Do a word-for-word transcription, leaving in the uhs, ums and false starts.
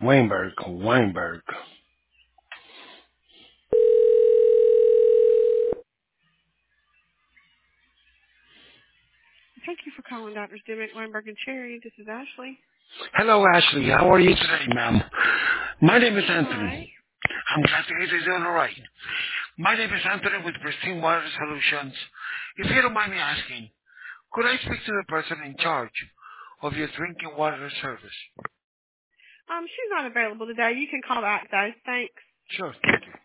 Weinberg, Weinberg. Thank you for calling Doctors Dimmick, Weinberg, and Cherry. This is Ashley. Hello, Ashley. How are you today, ma'am? My name is All right. Anthony. I'm glad to hear you're doing all right. My name is Anthony with Pristine Water Solutions. If you don't mind me asking, could I speak to the person in charge of your drinking water service? Um, she's not available today. You can call back, though. Thanks. Sure, thank you.